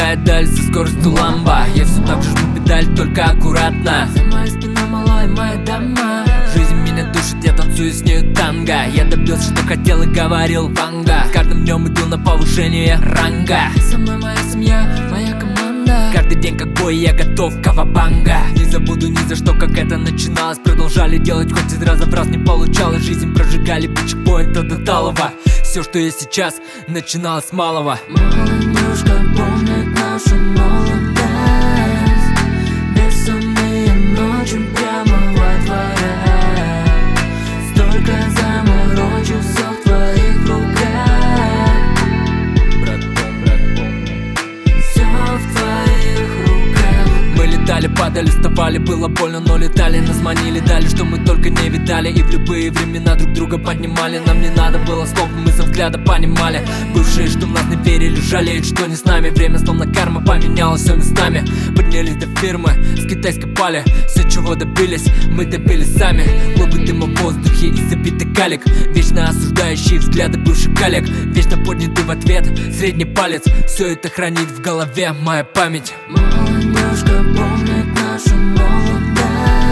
пролетает даль со скоростью ламба. Я все так же жму педаль, только аккуратно. За моей спиной малой моя дама. Жизнь меня душит, я танцую с нею танго. Я добился, что хотел и говорил Ванга. С каждым днем иду на повышение ранга. Со мной моя семья, моя команда. Каждый день как бой, я готов, кавабанга. Не забуду ни за что, как это начиналось. Продолжали делать, хоть из раза в раз не получалось. Жизнь прожигали по чекпоинту до талого. Все, что есть сейчас, начиналось с малого. Молодежка помнит нашу молодость. Бессонные ночи прямо во дворе. Столько заморочился в твоих руках. Братан, все в твоих руках. Мы летали, падали, вставали, было больно, но летали. Нас манили, дали, что мы только не видали. И в любые времена друг друга поднимали. Нам не надо было слов, мы со взгляда понимали. Бывшие, что в нас не верили, жалеют, что не с нами. Время словно карма поменялось все местами. Поднялись до фирмы, с китайской пали. Все, чего добились, мы добились сами. Клубы дыма в воздухе и забитый калик. Вечно осуждающие взгляды бывших коллег. Вечно поднятый в ответ средний палец. Все это хранит в голове моя память. Молодежка помнит нашу молодость.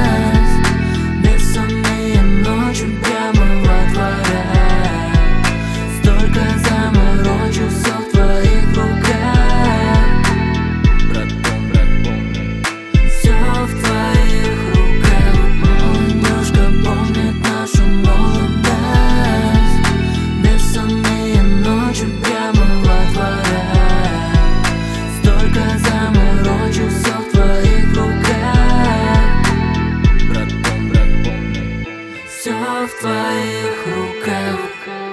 Бессонные ночи прямо во дворе. Столько заморочился в твоих руках. Братан, все в твоих руках. Молодежка помнит нашу молодость. Бессонные ночи прямо во дворе. Столько заморочился в твоих руках. Братан, все в твоих руках.